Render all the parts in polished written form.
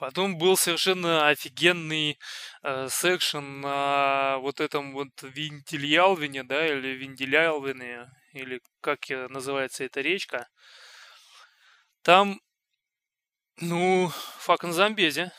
Потом был совершенно офигенный секшен на вот этом вот Виндильялвине, да, или Виндильялвине, или как называется эта речка. Там, ну, факон Замбези.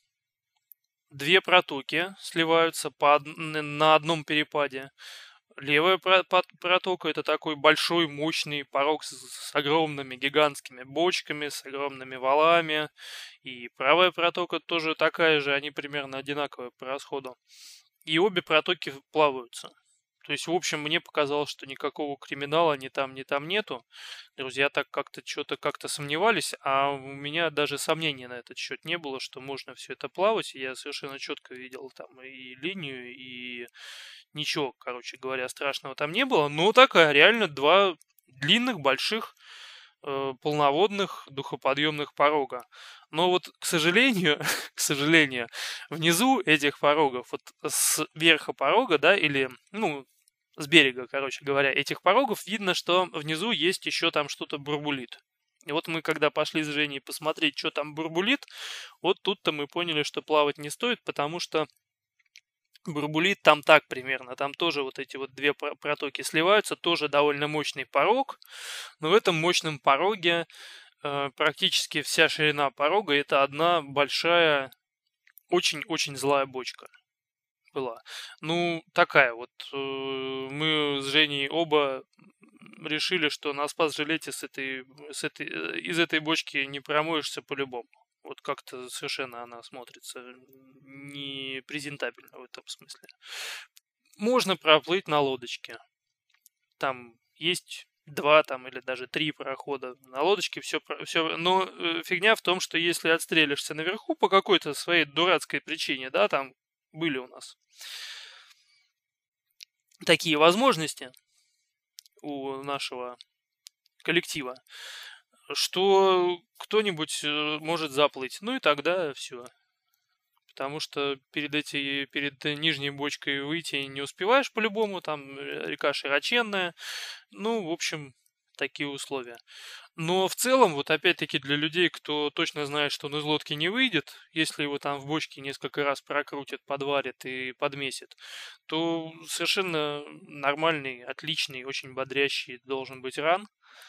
Две протоки сливаются на одном перепаде. Левая протока — это такой большой, мощный порог с огромными гигантскими бочками, с огромными валами. И правая протока тоже такая же, они примерно одинаковые по расходу. И обе протоки плаваются. То есть, в общем, мне показалось, что никакого криминала ни там нету. Друзья так как-то что-то как-то сомневались, а у меня даже сомнений на этот счет не было, что можно все это плавать. Я совершенно четко видел там и линию, и ничего, короче говоря, страшного там не было. Но такая реально два длинных, больших, полноводных духоподъемных порога. Но вот, к сожалению, к сожалению, внизу этих порогов, вот с верха порога, да, или, ну, с берега, короче говоря, этих порогов видно, что внизу есть еще там что-то бурбулит. И вот мы, когда пошли с Женей посмотреть, что там бурбулит, вот тут-то мы поняли, что плавать не стоит, потому что бурбулит там так примерно. Там тоже вот эти вот две протоки сливаются, тоже довольно мощный порог. Но в этом мощном пороге практически вся ширина порога — это одна большая, очень-очень злая бочка была. Ну, такая вот. Мы с Женей оба решили, что на спас-жилете из этой бочки не промоешься по-любому. Вот как-то совершенно она смотрится непрезентабельно в этом смысле. Можно проплыть на лодочке. Там есть два там или даже три парохода. На лодочке все. Но фигня в том, что если отстрелишься наверху по какой-то своей дурацкой причине, да, там были у нас такие возможности у нашего коллектива, что кто-нибудь может заплыть. Ну и тогда все. Потому что перед нижней бочкой выйти не успеваешь по-любому, там река широченная. Ну, в общем, такие условия. Но в целом, вот опять-таки для людей, кто точно знает, что он из лодки не выйдет, если его там в бочке несколько раз прокрутят, подварят и подмесят, то совершенно нормальный, отличный, очень бодрящий должен быть ран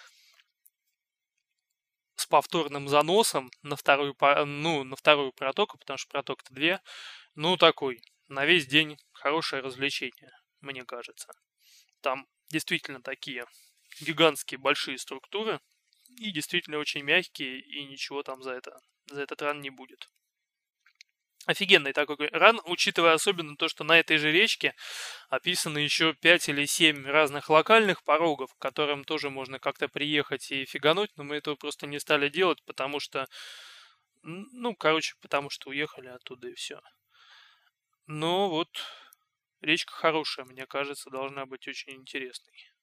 с повторным заносом на на вторую протоку, потому что проток-то две. Ну, такой, на весь день хорошее развлечение, мне кажется. Там действительно такие гигантские большие структуры и действительно очень мягкие, и ничего там за этот ран не будет. Офигенный такой ран, учитывая особенно то, что на этой же речке описаны еще 5 или 7 разных локальных порогов, к которым тоже можно как-то приехать и фигануть, но мы этого просто не стали делать, потому что, ну, короче, потому что уехали оттуда и все. Но вот речка хорошая, мне кажется, должна быть очень интересной.